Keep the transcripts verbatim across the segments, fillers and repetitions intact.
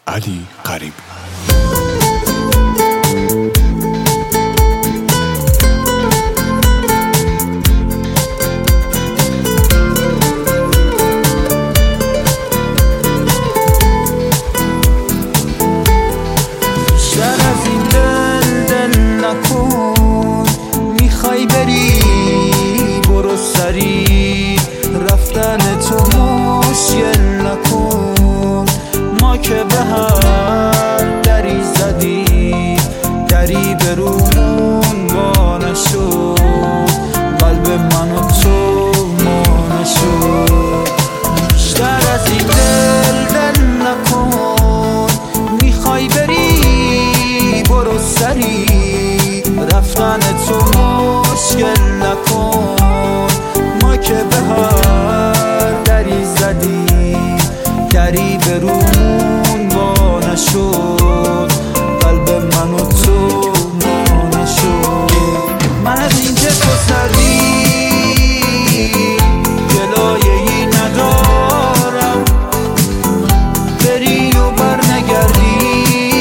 علی قریب. رفتن تو مشکل نکن، ما که به هر دری زدیم دری به رومون وا نشد، قلب من و تو ما نشد. بیشتر از این دل دل نکن، میخوای بری برو سری، رفتن تو مشکل نکن، ما که به هر دری زدیم دری به رومون وا نشد، قلب من و تو ما نشد. من از این که تو سردی جلایه‌ای ندارم، بری و بر نگردی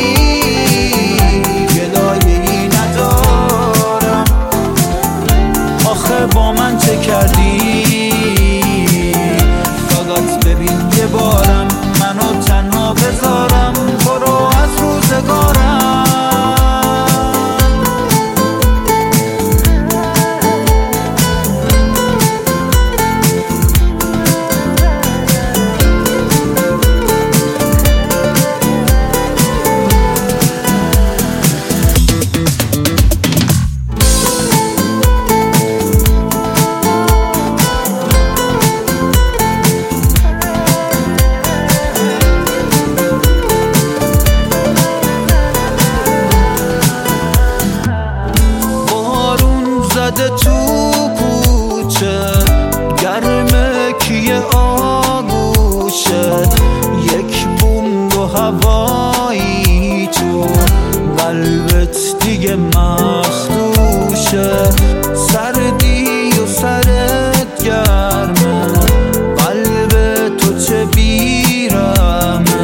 جلایه‌ای ندارم. آخه با من چه کردی؟ فقط ببین یه بارم منو تنها بذارم، برو از روزگارم. زده تو کوچه گرمه کیه آگوشه، یک بوم و هوایی تو قلبت دیگه مخدوشه، سردی و سرت گرمه قلب تو چه بیرمه،